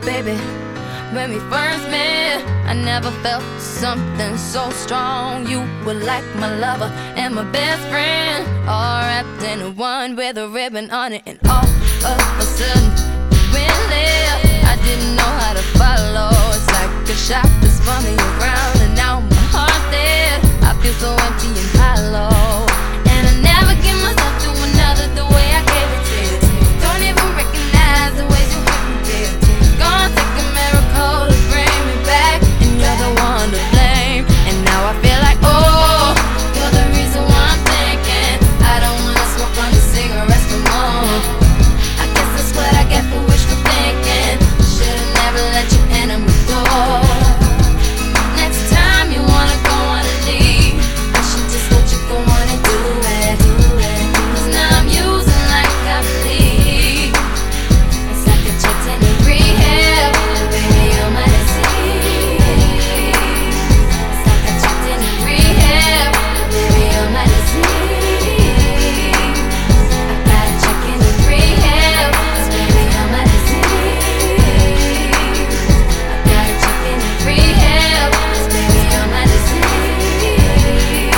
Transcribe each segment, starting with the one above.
baby. When we first met, I never felt something so strong. You were like my lover and my best friend, all wrapped in one with a ribbon on it. And all of a sudden, you went left. I didn't know how to follow. It's like a shot that's spun me around, and now my heart's dead. I feel so empty and hollow, and I never give myself to another the way I gave it to you. Don't even recognize the ways you hurt me, baby. Gonna take a miracle to bring me back, and you're the one to blame. And now I feel like, oh, you're the reason why I'm thinking I don't wanna smoke on the cigarettes no more. I guess that's what I get for wishful thinking. Should've never let you in my door. Next time you wanna go on a leave, I should just let you go on and do it. Cause now I'm using like I believe. It's like a checked in a rehab, baby, you're my disease. It's like I checked in a rehab, baby, you're my disease. I gotta check in a rehab, cause baby, you're my disease. I gotta check in a rehab, cause baby, you're my disease.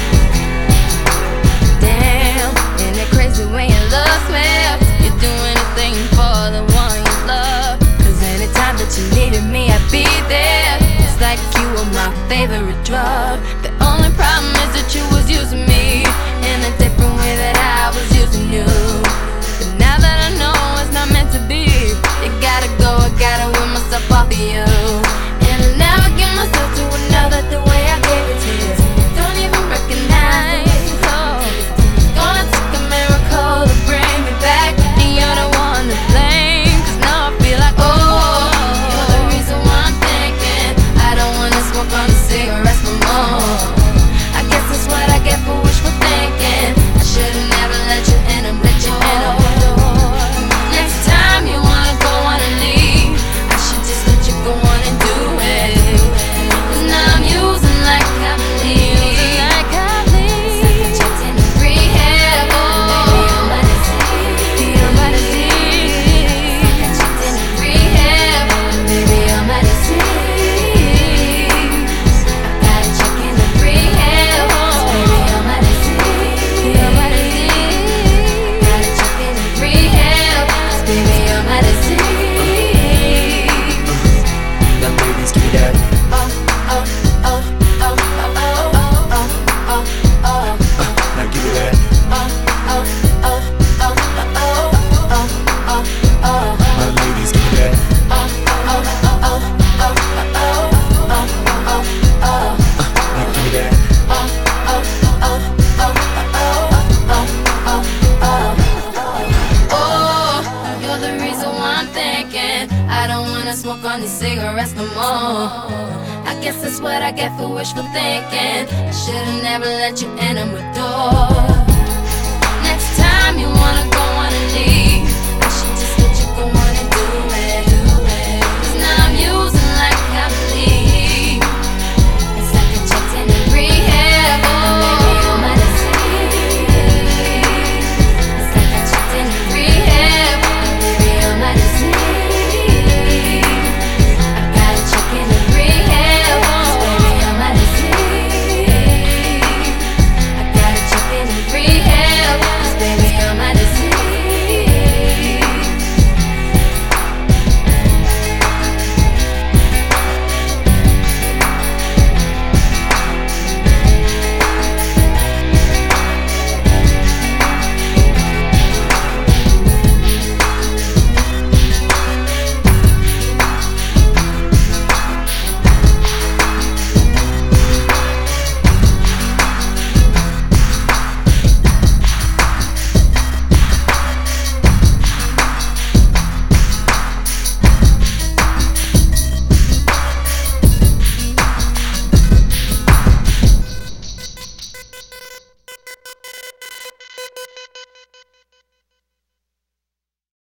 Damn, ain't it crazy when your love smells? You do anything for the one you love. Cause anytime that you needed me, I'd be there. It's like you were my favorite drug. The only problem is that you was using me in a different way that I was using you. But now that I know it's not meant to be, you gotta go, I gotta win myself off of you. And I never give myself to another the way I gave it to you. Don't even recognize. Gonna take a miracle to bring me back, and you're the one to blame. Cause now I feel like, oh, you're the reason why I'm thinking I don't wanna smoke on the cigarettes no more. I guess that's what I get for wishful thinking. I should've never let you in and let you in a door. Next time you wanna go on and leave, I should just let you go on and do it. Cause now I'm using like I believe. It's like I checked in a rehab, baby, you're my disease. You're my disease. I checked in a rehab, baby, you're my disease. I gotta check in a rehab, baby, you're my disease. You're my disease. Gotta check in a rehab, baby, you're my disease. Now ladies, give me that. Oh, oh, oh, oh, oh, oh, oh, oh, oh, oh. Now give me that. Oh, oh, oh, oh, oh, oh, oh, oh, oh. Now ladies, give me that. Oh, oh, oh, oh, oh, oh, oh, oh, oh, oh. Now give me that. Oh, oh, oh, oh, oh, oh, oh, oh. Oh, you're the reason why I'm thinking I don't wanna smoke on these cigarettes no more. I guess that's what I get for wishful thinking. I should've never let you in my door. Next time you wanna